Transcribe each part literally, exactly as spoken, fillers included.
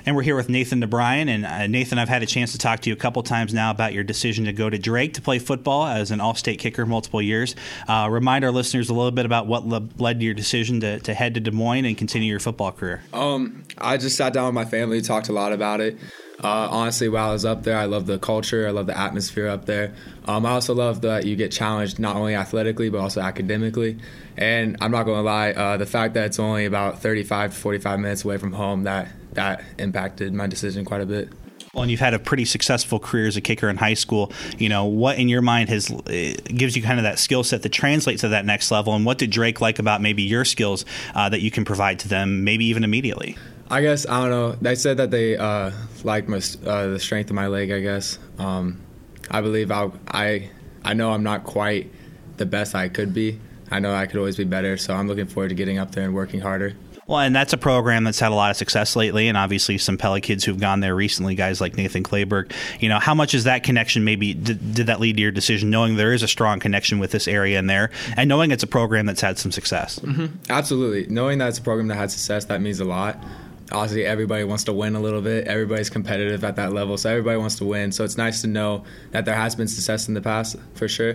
And we're here with Nathan DeBryan. And uh, Nathan, I've had a chance to talk to you a couple times now about your decision to go to Drake to play football as an all-state kicker multiple years. Uh, remind our listeners a little bit about what le- led to your decision to, to head to Des Moines and continue your football career. Um, I just sat down with my family, talked a lot about it. Uh, honestly, while I was up there, I love the culture. I love the atmosphere up there. Um, I also love that you get challenged not only athletically but also academically. And I'm not going to lie, uh, the fact that it's only about thirty-five to forty-five minutes away from home, that that impacted my decision quite a bit. Well, and you've had a pretty successful career as a kicker in high school. You know, what in your mind has uh, gives you kind of that skill set that translates to that next level? And what did Drake like about maybe your skills uh, that you can provide to them, maybe even immediately? I guess, I don't know. They said that they uh, liked my, uh, the strength of my leg, I guess. Um, I believe I'll, I I know I'm not quite the best I could be. I know I could always be better, so I'm looking forward to getting up there and working harder. Well, and that's a program that's had a lot of success lately, and obviously some Pella kids who've gone there recently, guys like Nathan Clayberg. You know, how much is that connection maybe, did, did that lead to your decision, knowing there is a strong connection with this area and there, and knowing it's a program that's had some success? Mm-hmm. Absolutely. Knowing that it's a program that had success, that means a lot. Obviously, everybody wants to win a little bit. Everybody's competitive at that level, so everybody wants to win. So it's nice to know that there has been success in the past, for sure.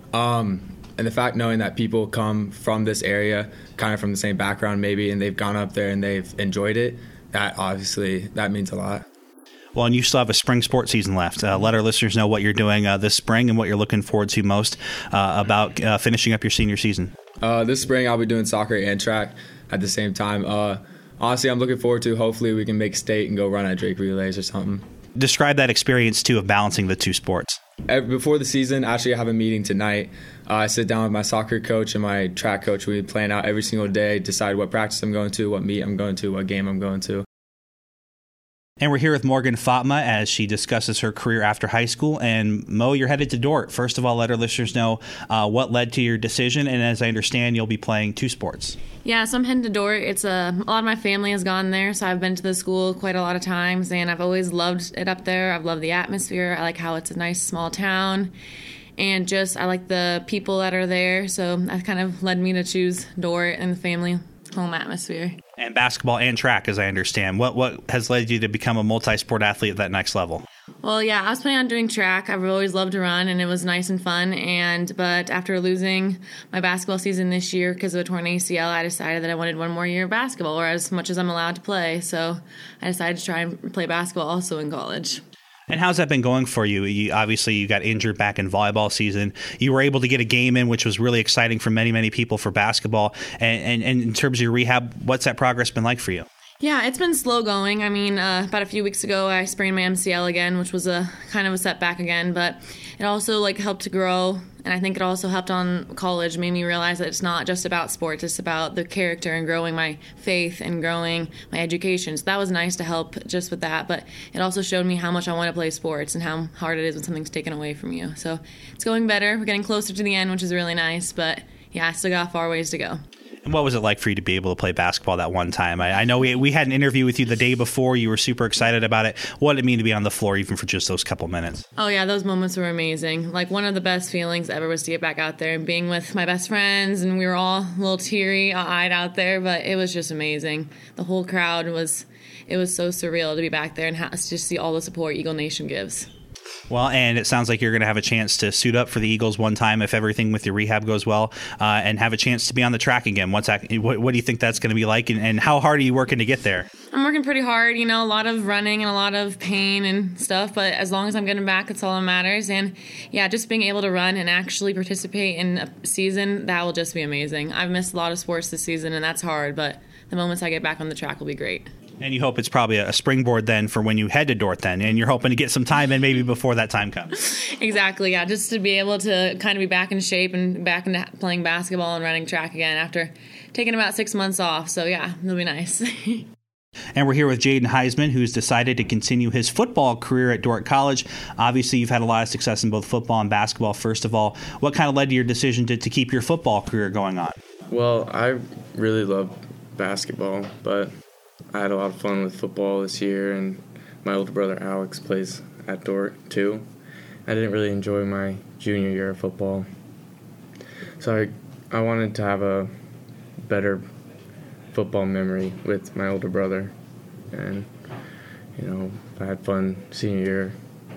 Um, and the fact knowing that people come from this area, kind of from the same background maybe, and they've gone up there and they've enjoyed it, that obviously, that means a lot. Well, and you still have a spring sports season left. Uh, let our listeners know what you're doing uh, this spring and what you're looking forward to most uh, about uh, finishing up your senior season. Uh, this spring, I'll be doing soccer and track at the same time. Uh, honestly, I'm looking forward to hopefully we can make state and go run at Drake Relays or something. Describe that experience, too, of balancing the two sports. Before the season, actually, I have a meeting tonight. Uh, I sit down with my soccer coach and my track coach. We plan out every single day, decide what practice I'm going to, what meet I'm going to, what game I'm going to. And we're here with Morgan Fatma as she discusses her career after high school. And Mo, you're headed to Dordt. First of all, let our listeners know uh, what led to your decision. And as I understand, you'll be playing two sports. Yeah, so I'm heading to Dordt. It's a, a lot of my family has gone there, so I've been to the school quite a lot of times, and I've always loved it up there. I've loved the atmosphere. I like how it's a nice small town, and just I like the people that are there. So that kind of led me to choose Dordt and the family home atmosphere. And basketball and track, as I understand. What what has led you to become a multi-sport athlete at that next level? Well, yeah, I was planning on doing track. I've always loved to run, and it was nice and fun. And but after losing my basketball season this year because of a torn A C L, I decided that I wanted one more year of basketball, or as much as I'm allowed to play. So I decided to try and play basketball also in college. And how's that been going for you? you? Obviously, you got injured back in volleyball season. You were able to get a game in, which was really exciting for many, many people for basketball. And, and, and in terms of your rehab, what's that progress been like for you? Yeah, it's been slow going. I mean, uh, about a few weeks ago, I sprained my M C L again, which was a kind of a setback again. But it also like helped to grow, and I think it also helped on college. Made me realize that it's not just about sports; it's about the character and growing my faith and growing my education. So that was nice to help just with that. But it also showed me how much I want to play sports and how hard it is when something's taken away from you. So it's going better. We're getting closer to the end, which is really nice. But yeah, I still got a far ways to go. And what was it like for you to be able to play basketball that one time? I, I know we we had an interview with you the day before. You were super excited about it. What did it mean to be on the floor even for just those couple minutes? Oh, yeah, those moments were amazing. Like, one of the best feelings ever was to get back out there and being with my best friends, and we were all a little teary-eyed out there, but it was just amazing. The whole crowd was, it was so surreal to be back there and ha- just see all the support Eagle Nation gives. Well, and it sounds like you're going to have a chance to suit up for the Eagles one time if everything with your rehab goes well, uh, and have a chance to be on the track again. What's that, what, what do you think that's going to be like, and, and how hard are you working to get there? I'm working pretty hard, you know, a lot of running and a lot of pain and stuff, but as long as I'm getting back, it's all that matters. And yeah, just being able to run and actually participate in a season, that will just be amazing. I've missed a lot of sports this season, and that's hard, but the moments I get back on the track will be great. And you hope it's probably a springboard then for when you head to Dordt then, and you're hoping to get some time in maybe before that time comes. Exactly, yeah, just to be able to kind of be back in shape and back into playing basketball and running track again after taking about six months off. So yeah, it'll be nice. And we're here with Jaden Heisman, who's decided to continue his football career at Dordt College. Obviously, you've had a lot of success in both football and basketball. First of all, what kind of led to your decision to, to keep your football career going on? Well, I really love basketball, but I had a lot of fun with football this year, and my older brother Alex plays at Dordt too. I didn't really enjoy my junior year of football, so I, I wanted to have a better football memory with my older brother, and you know, I had fun senior year.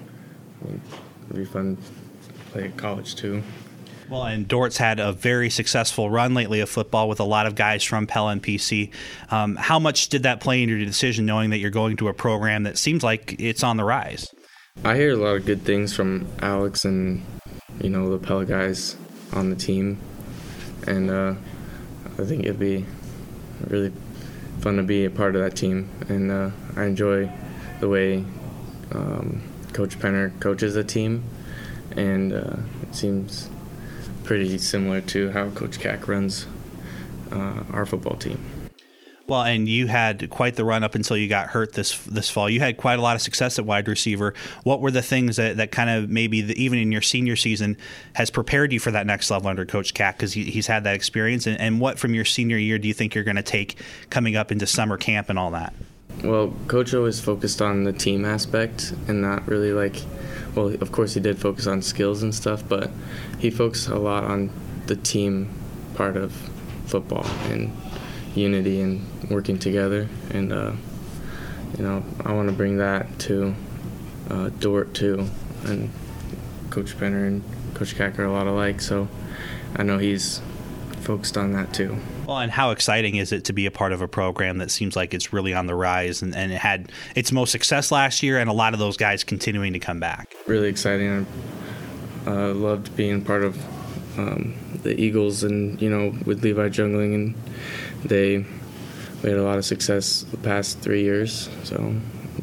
It'd be fun to play at college too. Well, and Dort's had a very successful run lately of football with a lot of guys from Pella and P C. Um, how much did that play into your decision, knowing that you're going to a program that seems like it's on the rise? I hear a lot of good things from Alex and, you know, the Pella guys on the team. And uh, I think it'd be really fun to be a part of that team. And uh, I enjoy the way um, Coach Penner coaches the team. And uh, it seems pretty similar to how Coach Cack runs uh, our football team. Well, and you had quite the run up until you got hurt this this fall. You had quite a lot of success at wide receiver. What were the things that, that kind of maybe the, even in your senior season has prepared you for that next level under Coach Cack, because he, he's had that experience? And, and what from your senior year do you think you're going to take coming up into summer camp and all that? Well, Coach always focused on the team aspect and not really like, well, of course he did focus on skills and stuff, but he focused a lot on the team part of football and unity and working together. And, uh, you know, I want to bring that to uh, Dort too. And Coach Penner and Coach Cack are a lot alike, so I know he's focused on that too. Well, and how exciting is it to be a part of a program that seems like it's really on the rise, and, and it had its most success last year, and a lot of those guys continuing to come back? Really exciting. I uh, loved being part of um, the Eagles, and, you know, with Levi Jungling, and they we had a lot of success the past three years. So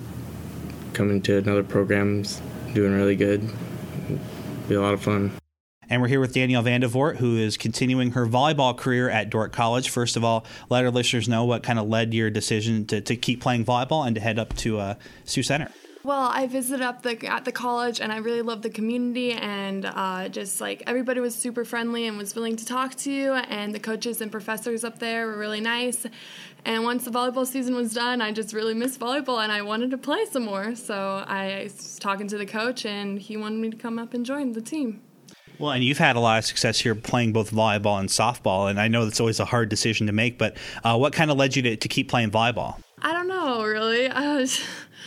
coming to another program's doing really good. It'll be a lot of fun. And we're here with Danielle Vandevort, who is continuing her volleyball career at Dordt College. First of all, let our listeners know what kind of led your decision to, to keep playing volleyball and to head up to uh, Sioux Center. Well, I visited up the, at the college, and I really loved the community, and uh, just like everybody was super friendly and was willing to talk to you, and the coaches and professors up there were really nice. And once the volleyball season was done, I just really missed volleyball, and I wanted to play some more. So I was talking to the coach, and he wanted me to come up and join the team. Well, and you've had a lot of success here playing both volleyball and softball, and I know that's always a hard decision to make, but uh, what kind of led you to, to keep playing volleyball? I don't know, really. I, was,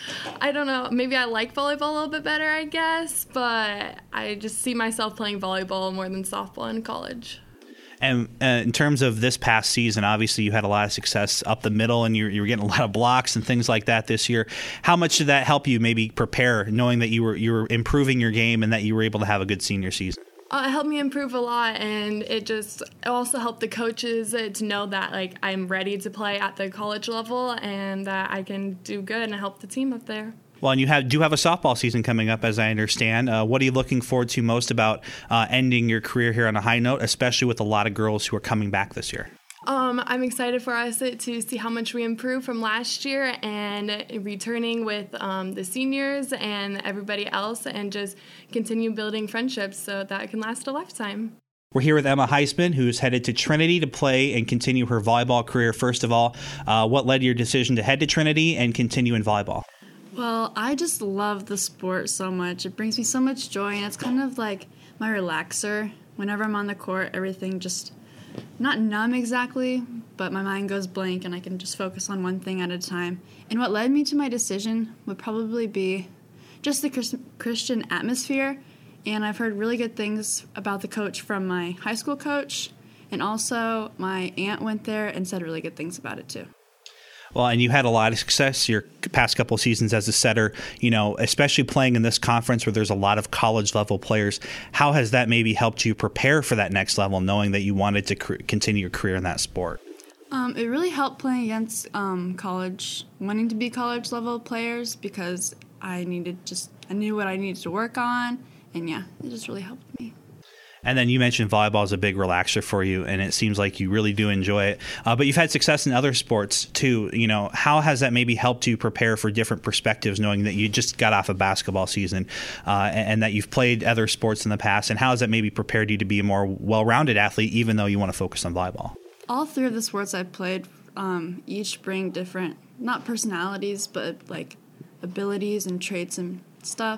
I don't know. Maybe I like volleyball a little bit better, I guess, but I just see myself playing volleyball more than softball in college. And uh, in terms of this past season, obviously you had a lot of success up the middle, and you, you were getting a lot of blocks and things like that this year. How much did that help you maybe prepare, knowing that you were you were improving your game and that you were able to have a good senior season? Uh, it helped me improve a lot, and it just it also helped the coaches uh, to know that like I'm ready to play at the college level and that I can do good and help the team up there. Well, and you have, do have a softball season coming up, as I understand. Uh, what are you looking forward to most about uh, ending your career here on a high note, especially with a lot of girls who are coming back this year? Um, I'm excited for us to see how much we improved from last year and returning with um, the seniors and everybody else and just continue building friendships so that it can last a lifetime. We're here with Emma Heisman, who's headed to Trinity to play and continue her volleyball career. First of all, uh, what led your decision to head to Trinity and continue in volleyball? Well, I just love the sport so much. It brings me so much joy, and it's kind of like my relaxer. Whenever I'm on the court, everything just... not numb exactly, but my mind goes blank and I can just focus on one thing at a time. And what led me to my decision would probably be just the Chris- Christian atmosphere. And I've heard really good things about the coach from my high school coach. And also my aunt went there and said really good things about it too. Well, and you had a lot of success your past couple of seasons as a setter, you know, especially playing in this conference where there's a lot of college-level players. How has that maybe helped you prepare for that next level, knowing that you wanted to cr- continue your career in that sport? Um, it really helped playing against um, college, wanting to be college-level players, because I needed just, I knew what I needed to work on, and yeah, it just really helped me. And then you mentioned volleyball is a big relaxer for you, and it seems like you really do enjoy it. Uh, but you've had success in other sports too. You know, how has that maybe helped you prepare for different perspectives, knowing that you just got off a basketball season uh, and, and that you've played other sports in the past? And how has that maybe prepared you to be a more well-rounded athlete, even though you want to focus on volleyball? All three of the sports I've played um, each bring different, not personalities, but like abilities and traits and stuff.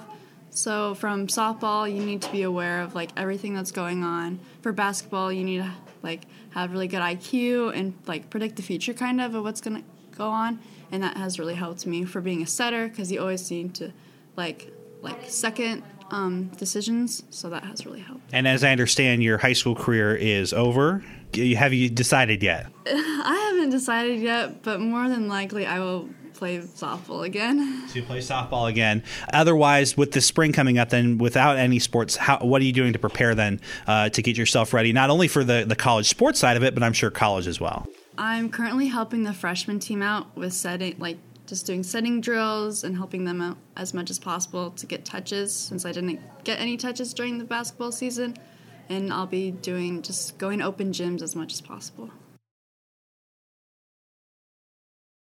So from softball, you need to be aware of like everything that's going on. For basketball, you need to like have really good I Q and like predict the future kind of of what's going to go on, and that has really helped me for being a setter because you always need to like like second um, decisions, so that has really helped. And as I understand, your high school career is over. Have you decided yet? I haven't decided yet, but more than likely I will play softball again. So you play softball again. Otherwise, with the spring coming up, then without any sports, how, what are you doing to prepare then uh, to get yourself ready, not only for the, the college sports side of it, but I'm sure college as well? I'm currently helping the freshman team out with setting, like just doing setting drills and helping them out as much as possible to get touches, since I didn't get any touches during the basketball season. And I'll be doing just going to open gyms as much as possible.